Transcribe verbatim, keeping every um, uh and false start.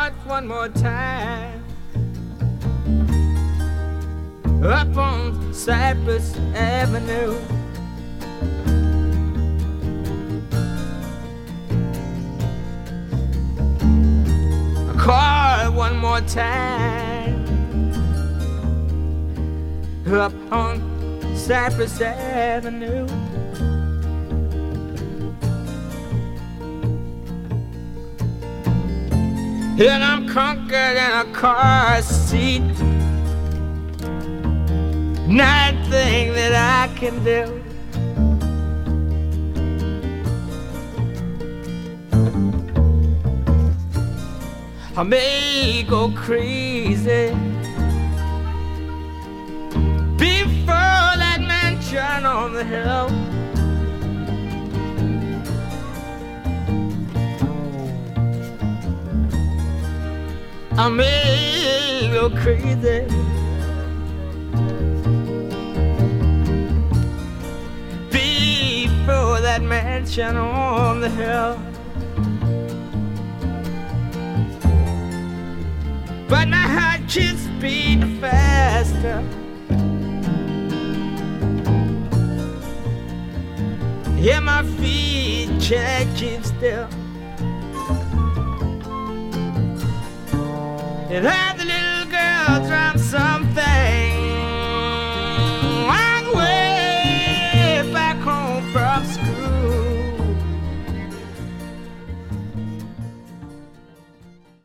heart one more time. Up on Cypress Avenue. I call one more time. Up on Cypress Avenue. And I'm conquered in a car seat. Nothing that I can do. I may go crazy before that mansion on the hill. I may go crazy before that mansion on the hill. But my heart keeps beating faster. Yeah, my feet can't keep still. And I